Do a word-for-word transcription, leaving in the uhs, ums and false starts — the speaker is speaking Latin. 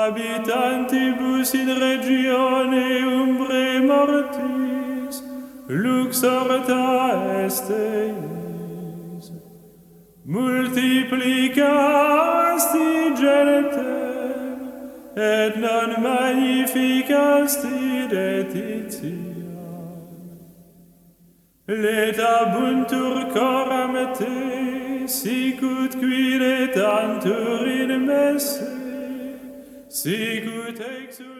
habitantibus in regione umbre mortis, lux orta est eis. Multiplicasti genetem, et non magnificasti detitiam. Letabuntur coram te, sicut quide tantur in messe, sicut exul